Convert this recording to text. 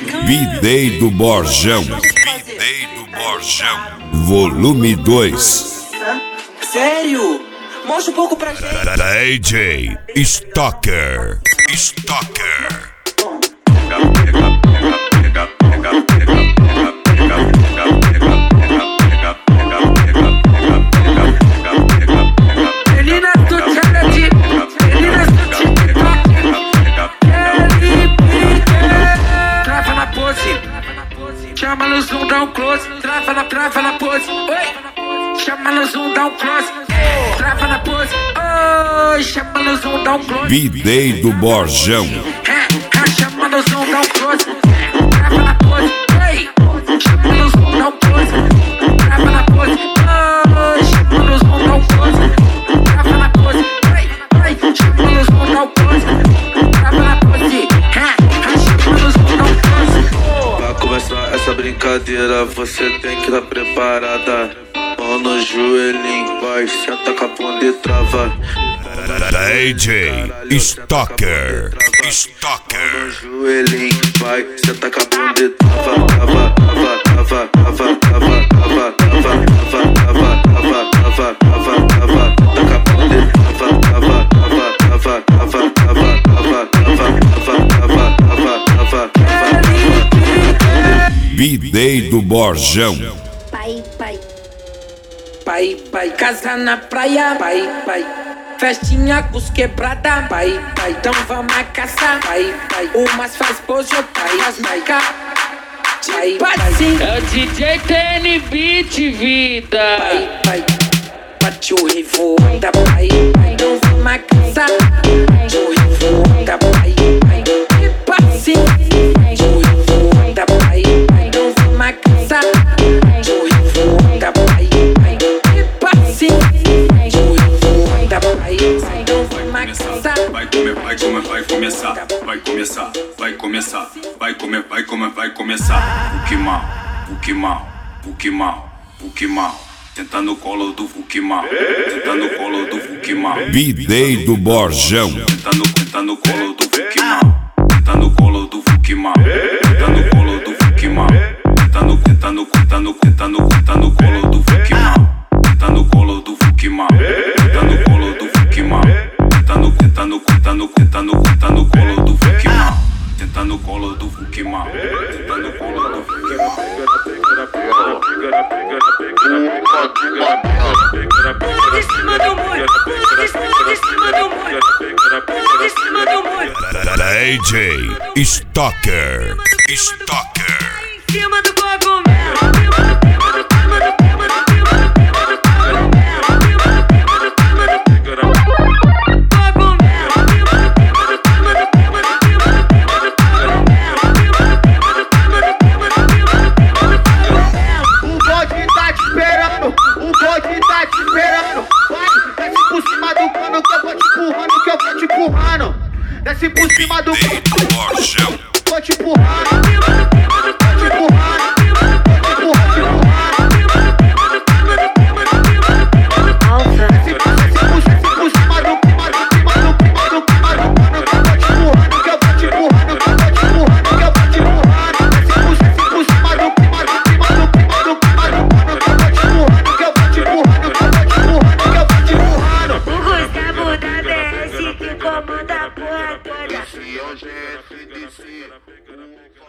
Videi do Borjão. Videi do Borjão. Volume 2. Sério? Mostra um pouco pra gente. DJ Stalker. Stalker. Meninas do challenge, meninas do TikTok, trava na pose, chama no zoom, dá um close, trava na pose, oi, chama no zoom, dá um close, trava na pose, oi, chama no zoom, dá um close. Videi do Borjão. Chama no zoom, dá um close, trava na pose, oi, chama no zoom, dá um close, trava na pose, oi, chama no zoom, dá um close. Pra começar essa brincadeira, você tem que estar preparada. Mão no joelhinho, vai, senta com a bunda e trava. DJ Stalker. Stalker. Mão no joelhinho, vai, senta com a bunda e trava. Trava, trava, trava, trava, trava, trava, trava, trava, trava, trava, trava, trava, senta com a bunda e trava, trava, trava, trava, trava, trava, trava, trava, trava, trava, trava. Videi do Borjão. Pai, casa na praia, pai, festinha com os quebrada, pai, então vamos a caçar, pai, umas faz pose, outra faz maica, pai, É o DJ TN Beat, vida. pai, bate o revoada, pai, então vamos a caçar, bate o revoada, pai, passe, bate o revoada, pai, então vamos a caçar, bate o revoada, pai. Vai começar. O que mal. Tenta no colo do Fukimal. Videi do Borjão. Tenta no colo do Fukimal. Tenta no colo do Fukimal. Tenta no colo do Fukimal. Tenta no colo do Fukimal. Tenta no colo do Fukimal. Tenta no colo do Fukimal. Tenta no colo do Fukimal. Tenta no colo do Fukimal. Tenta no colo do Fukimal. Pula de cima do muro, pula de cima do muro, pula de cima do muro. DJ Stalker. Stalker. Em cima do cogumelo. Desce por cima do Videi do Borjão. vou te empurrar, vou te empurrar, comanda a porra toda.